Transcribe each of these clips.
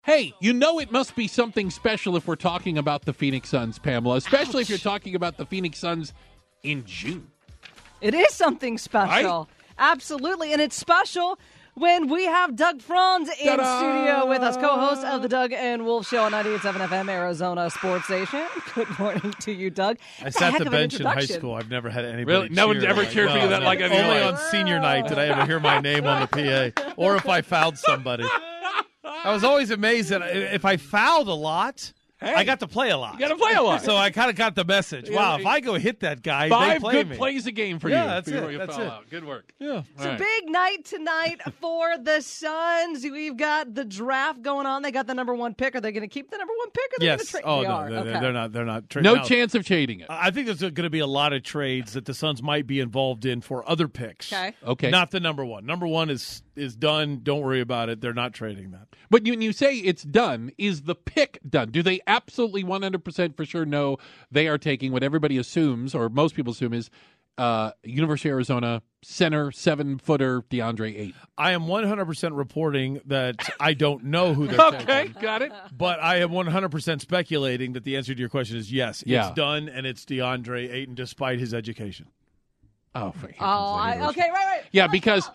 Hey, you know it must be something special if we're talking about the Phoenix Suns, Pamela, especially if you're talking about the Phoenix Suns in June. It is something special. Right? Absolutely. And it's special when we have Doug Franz in studio with us, co-host of the Doug and Wolf Show on 98.7 FM, Arizona Sports Station. Good morning to you, Doug. I sat the bench in high school. I've never had anybody Really? No one's ever cheered for you that like I only on senior night did I ever hear my name on the PA, or if I fouled somebody. I was always amazed that if I fouled a lot, I got to play a lot. You got to play a lot. So I kind of got the message. Wow, if I go hit that guy, Five they play good me. plays a game for you. That's before it. You That's foul it. out. Good work. Yeah. It's a big night tonight for the Suns. We've got the draft going on. They got the number one pick. Are they going to keep the number one pick? Or they're Yes. Going to Oh, they no, are. Okay. they're not. They're not. No Now, chance of trading it. I think there's going to be a lot of trades that the Suns might be involved in for other picks. Okay. Not the number one. Number one is done. Don't worry about it. They're not trading that. But when you say it's done, is the pick done? Do they absolutely 100% for sure know they are taking what everybody assumes, or most people assume, is University of Arizona center 7-footer DeAndre Ayton? I am 100% reporting that I don't know who they're Okay, taking. got it. But I am 100% speculating that the answer to your question is yes. Yeah. It's done, and it's DeAndre Ayton despite his education. Oh, okay, right. Yeah, because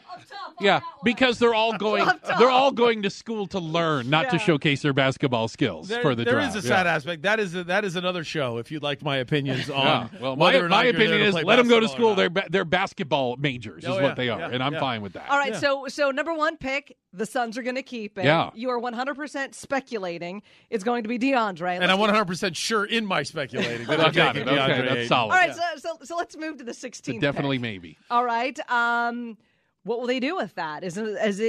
they're all going to school to learn, not to showcase their basketball skills for the There draft. is a sad aspect. That is another show. If you'd like my opinions on Well, whether or not my you're opinion there is play let them go to basketball school. or not. They're basketball majors is what they are, and I'm fine with that. All right, so number one pick, the Suns are going to keep it. Yeah. You are 100% speculating it's going to be DeAndre. And I'm 100% sure in my speculating that I I'm got taking it. Okay, DeAndre that's Ayton. solid. All right, so let's move to the 16th Definitely pick. maybe. All right. What will they do with that? Is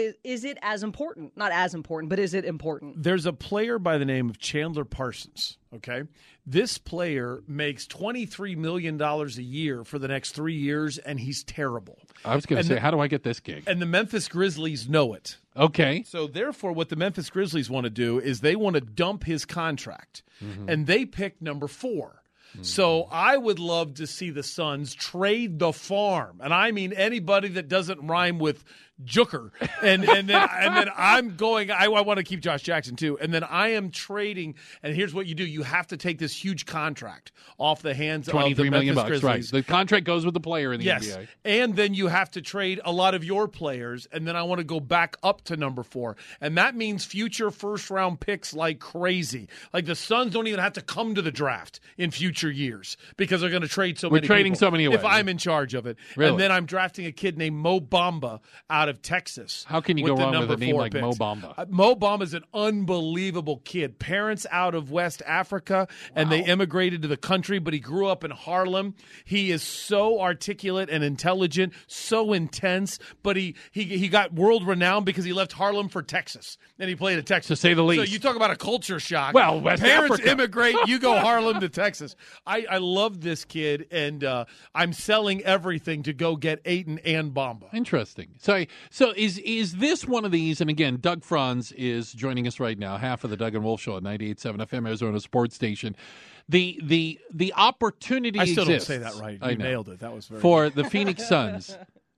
it as important? Not as important, but is it important? There's a player by the name of Chandler Parsons, okay? This player makes $23 million a year for the next 3 years, and he's terrible. I was going to say, how do I get this gig? And the Memphis Grizzlies know it. Okay. So, therefore, what the Memphis Grizzlies want to do is they want to dump his contract, and they pick number 4. So I would love to see the Suns trade the farm, and I mean anybody that doesn't rhyme with Jooker, and then I'm going. I want to keep Josh Jackson too, and then I am trading. And here's what you do: you have to take this huge contract off the hands of the $23 million, Memphis right? Grizzlies. The contract goes with the player in the Yes, NBA. and then you have to trade a lot of your players, and then I want to go back up to number 4, and that means future first-round picks like crazy. Like the Suns don't even have to come to the draft in future years because they're going to trade so many. We're trading people so many away. if I'm in charge of it, Really? and then I'm drafting a kid named Mo Bamba out of Texas. How can you with go the wrong with number a name 4 like picks. Mo Bamba? Mo Bamba is an unbelievable kid. Parents out of West Africa, and they immigrated to the country, but he grew up in Harlem. He is so articulate and intelligent, so intense, but he got world renowned because he left Harlem for Texas, and he played at Texas. To say the least. So you talk about a culture shock. Well, West Parents Africa. immigrate, you go Harlem to Texas. I love this kid, and I'm selling everything to go get Ayton and Bamba. Interesting. So is this one of these? And again, Doug Franz is joining us right now, half of the Doug and Wolf Show at 98.7 FM Arizona Sports Station. The opportunity I still exists, don't say that right. I You know, nailed it. That was very for the Phoenix Suns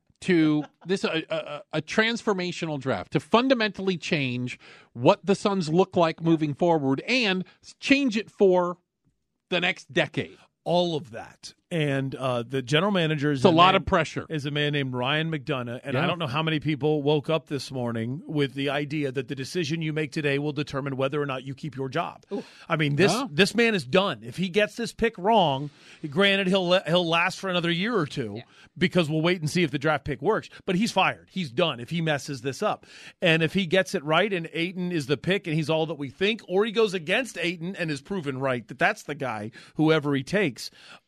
to this a transformational draft to fundamentally change what the Suns look like moving forward and change it for the next decade. all of that. And the general manager is a lot of pressure. Is a man named Ryan McDonough. And Yeah. I don't know how many people woke up this morning with the idea that the decision you make today will determine whether or not you keep your job. Ooh. I mean, this man is done. If he gets this pick wrong, granted, he'll last for another year or two because we'll wait and see if the draft pick works. But he's fired. He's done if he messes this up. And if he gets it right and Ayton is the pick and he's all that we think, or he goes against Ayton and is proven right that that's the guy, whoever he takes,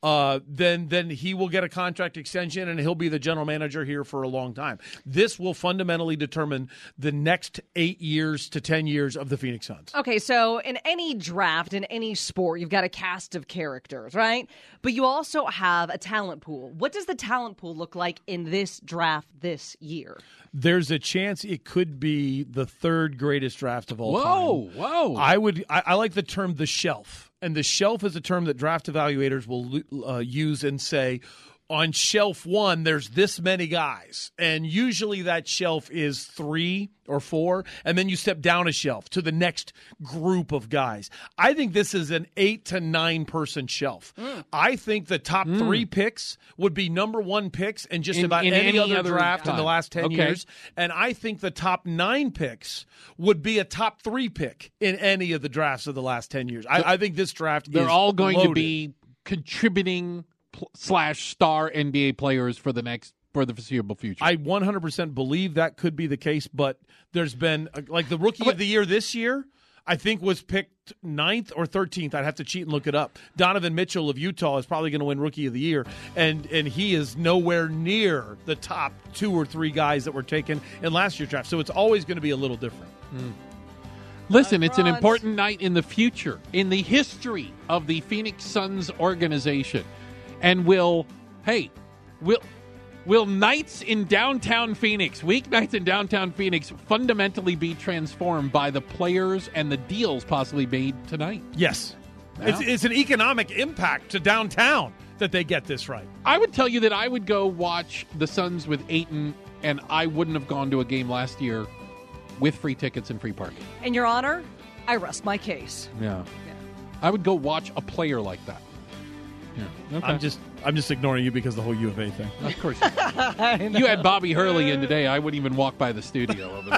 then he will get a contract extension and he'll be the general manager here for a long time. This will fundamentally determine the next 8 years to 10 years of the Phoenix Suns. Okay, so in any draft, in any sport, you've got a cast of characters, right? But you also have a talent pool. What does the talent pool look like in this draft this year? There's a chance it could be the third greatest draft of all time. Whoa. I like the term the shelf. And the shelf is a term that draft evaluators will use and say, on shelf 1, there's this many guys, and usually that shelf is 3 or 4, and then you step down a shelf to the next group of guys. I think this is an 8 to 9 person shelf. I think the top 3 picks would be number 1 picks in just about any other draft in the last 10 years, and I think the top 9 picks would be a top 3 pick in any of the drafts of the last 10 years. I think this draft they're is all going loaded. to be contributing /star NBA players for the foreseeable future. I 100% believe that could be the case, but there's been like the rookie of the year this year, I think was picked 9th or 13th. I'd have to cheat and look it up. Donovan Mitchell of Utah is probably going to win rookie of the year, and he is nowhere near the top 2 or 3 guys that were taken in last year's draft. So it's always going to be a little different. Listen, it's an important night in the future, in the history of the Phoenix Suns organization. And will nights in downtown Phoenix, weeknights in downtown Phoenix, fundamentally be transformed by the players and the deals possibly made tonight? Yes. Yeah. It's an economic impact to downtown that they get this right. I would tell you that I would go watch the Suns with Ayton, and I wouldn't have gone to a game last year with free tickets and free parking. In your honor, I rest my case. Yeah. I would go watch a player like that. Yeah. Okay. I'm just ignoring you because of the whole U of A thing. Of course. You had Bobby Hurley in today. I wouldn't even walk by the studio over there.